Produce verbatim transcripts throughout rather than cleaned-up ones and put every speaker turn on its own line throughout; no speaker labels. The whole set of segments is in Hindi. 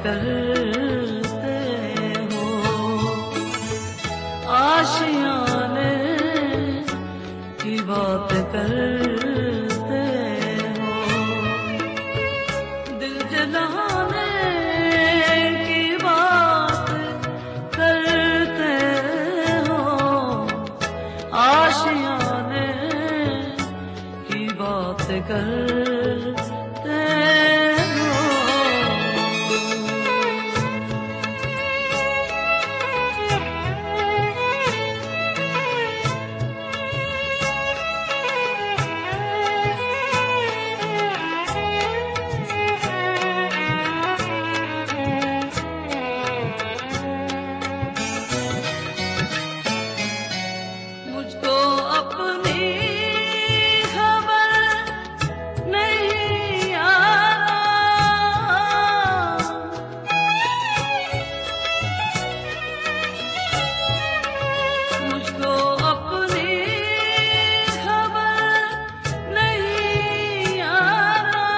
करते हो, आशियाने की बात करते हो, दिल जलाने की बात करते हो, आशियाने की बात करते हो। मुझको अपनी खबर नहीं आता, मुझको अपनी खबर नहीं आता,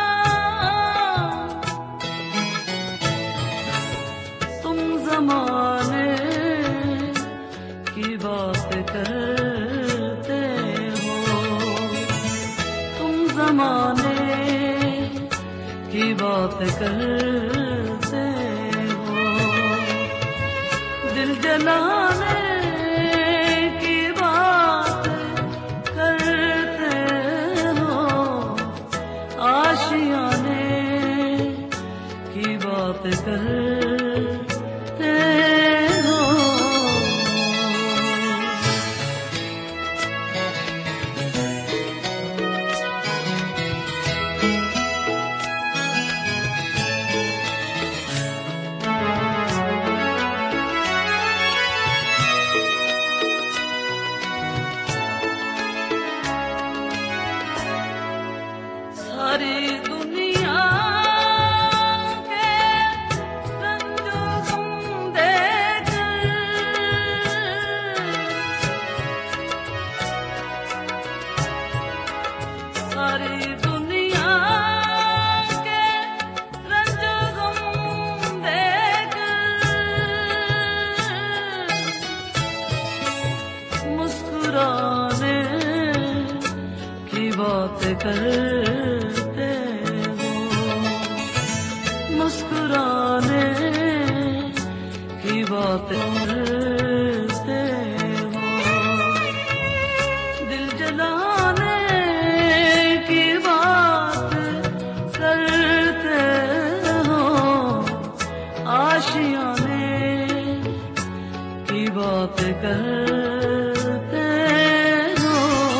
तुम ज़माने की बात करते हो, तुम ज़माने की बात करते हो, दिल जलाने की बात करते हो, आशियाने की बात करते हो। सारी दुनिया के रंजो गम देकर, सारी दुनिया के रंजो गम देकर, मुस्कुराने की बात करते हो, मुस्कुराने की बात करते हो, दिल जलाने की बात करते हो, आशियाने की बात करते हो।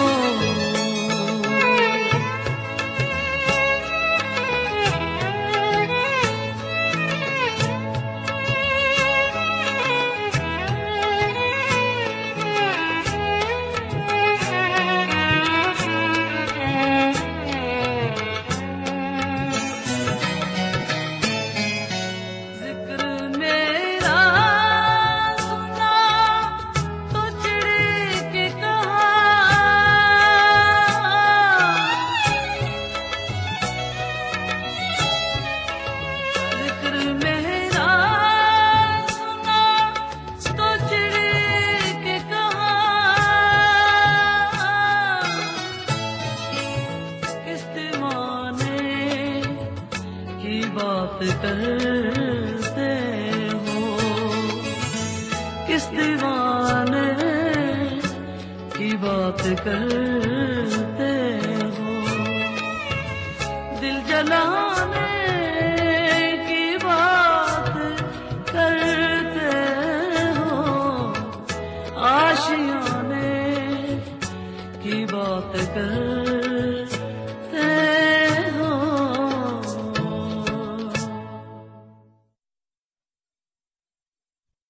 जिक्र मेरा सुना तो चिढ़ के कहा, जिक्र मेरा सुना तो चिढ़ के कहा, किस दीवाने की बात करते हो, किस दीवाने की बात करते हो, दिल जला